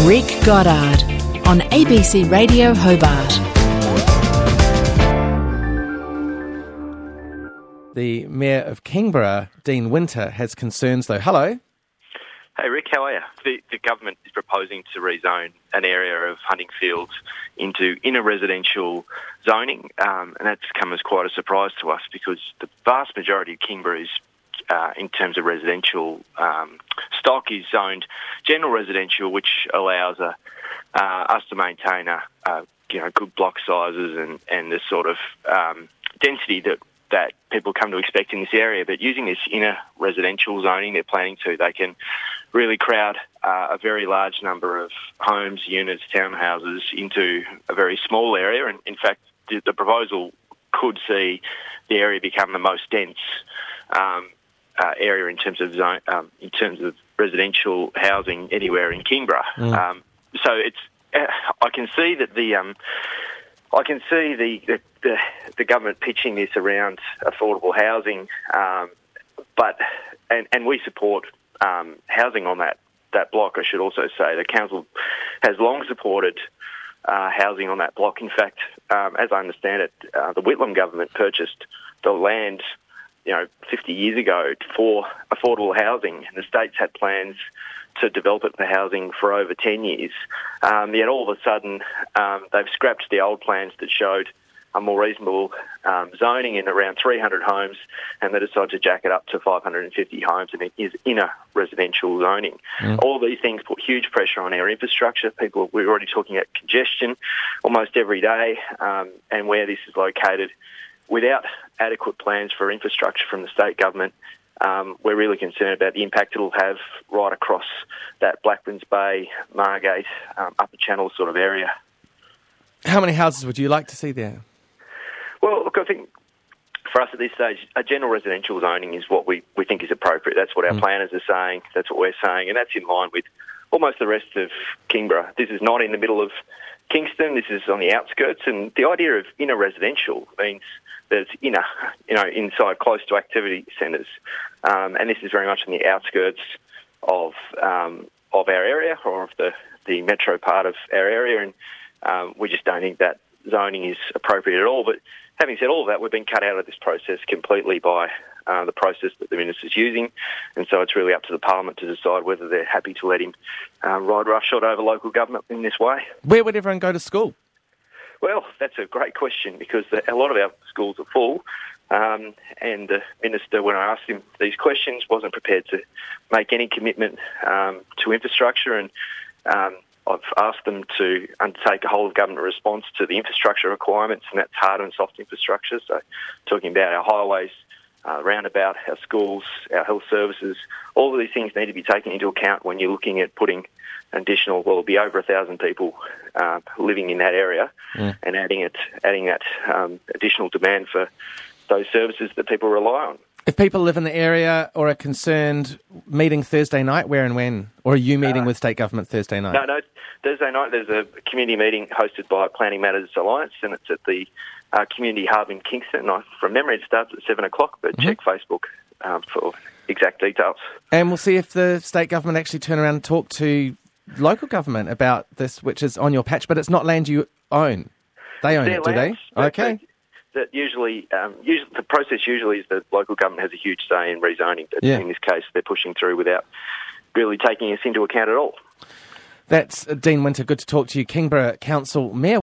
Rick Goddard on ABC Radio Hobart. The Mayor of Kingborough, Dean Winter, has concerns though. Hello. Hey Rick, how are you? The government is proposing to rezone an area of Huntingfield into inner residential zoning, and that's come as quite a surprise to us because the vast majority of Kingborough is, in terms of residential stock, is zoned general residential, which allows us to maintain good block sizes and the sort of density that people come to expect in this area. But using this inner residential zoning they're planning to, they can really crowd a very large number of homes, units, townhouses into a very small area. And in fact, the proposal could see the area become the most dense area in terms of residential housing anywhere in Kingborough. So it's I can see that the government pitching this around affordable housing, but we support housing on that block. I should also say the council has long supported housing on that block. In fact, as I understand it, the Whitlam government purchased the land 50 years ago for affordable housing, and the states had plans to develop it for housing for over 10 years. Yet all of a sudden, they've scrapped the old plans that showed a more reasonable zoning in around 300 homes, and they decided to jack it up to 550 homes, and it is inner residential zoning. All these things put huge pressure on our infrastructure. We're already talking about congestion almost every day, and where this is located, without adequate plans for infrastructure from the state government, we're really concerned about the impact it'll have right across that Blackburns Bay, Margate, Upper Channel sort of area. How many houses would you like to see there? Well, look, I think for us at this stage, a general residential zoning is what we think is appropriate. That's what our planners are saying, that's what we're saying, and that's in line with almost the rest of Kingborough. This is not in the middle of Kingston, this is on the outskirts, and the idea of inner residential means that it's inner, inside, close to activity centres, and this is very much on the outskirts of our area, or of the metro part of our area, and we just don't think that zoning is appropriate at all. But having said all of that, we've been cut out of this process completely by the process that the minister's using, and so it's really up to the Parliament to decide whether they're happy to let him ride roughshod over local government in this way. Where would everyone go to school? Well, that's a great question, because a lot of our schools are full, and the minister, when I asked him these questions, wasn't prepared to make any commitment to infrastructure, and I've asked them to undertake a whole-of-government response to the infrastructure requirements, and that's hard and soft infrastructure, so talking about our highways, roundabout, our schools, our health services. All of these things need to be taken into account when you're looking at putting additional, well, it'll be over 1,000 people living in that area, and adding that additional demand for those services that people rely on. If people live in the area or are concerned, meeting Thursday night, where and when? Or are you meeting with state government Thursday night? No, Thursday night there's a community meeting hosted by Planning Matters Alliance, and it's at the Community Hub in Kingston. From memory, it starts at 7 o'clock, but check Facebook for exact details. And we'll see if the state government actually turn around and talk to local government about this, which is on your patch, but it's not land you own. They own it, do they? Okay. That usually the process usually is that local government has a huge say in rezoning, but in this case they're pushing through without really taking us into account at all. That's Dean Winter. Good to talk to you, Kingborough Council Mayor.